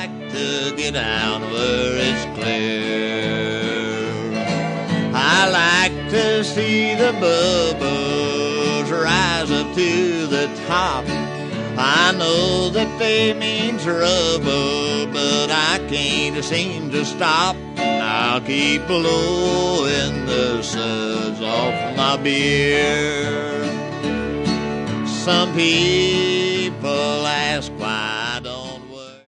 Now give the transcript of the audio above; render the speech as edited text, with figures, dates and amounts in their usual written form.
like to get out where it's clear. I like to see the bubbles rise up to the top. I know that they mean trouble, but I can't seem to stop. I'll keep blowing the suds off my beer. Some people